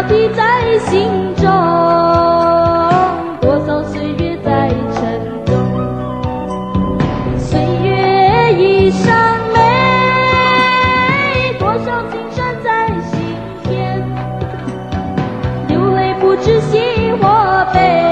交替在心中，多少岁月在沉重，岁月已伤眉，多少青山在心田，流泪不知喜或悲。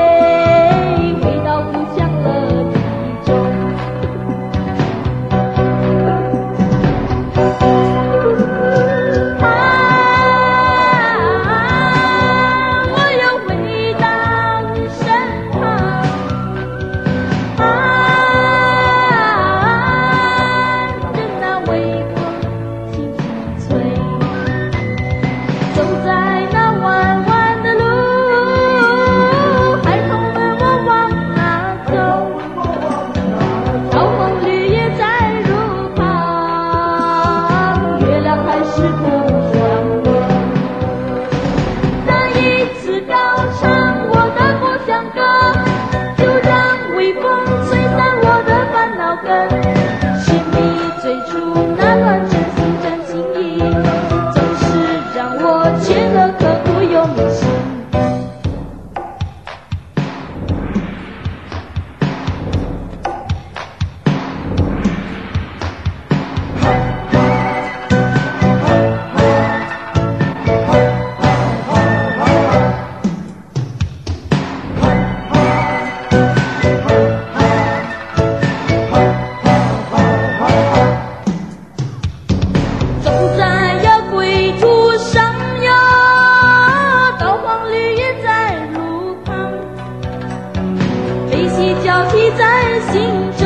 交替在心中，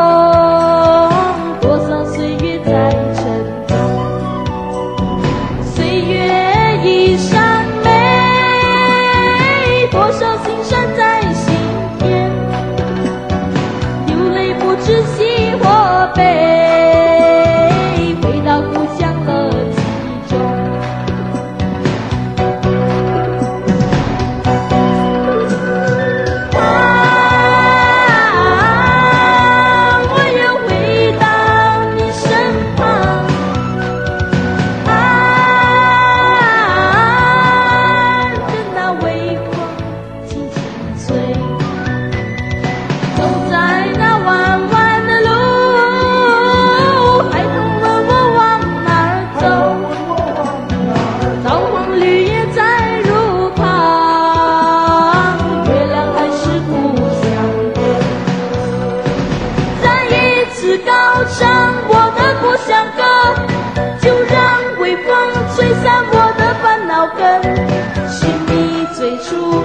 多少岁月在沉重，岁月已伤眉，多少青山在心田，流泪不知喜或悲，回到故乡乐其中。高唱我的故乡歌，就让微风吹散我的烦恼根，是你最初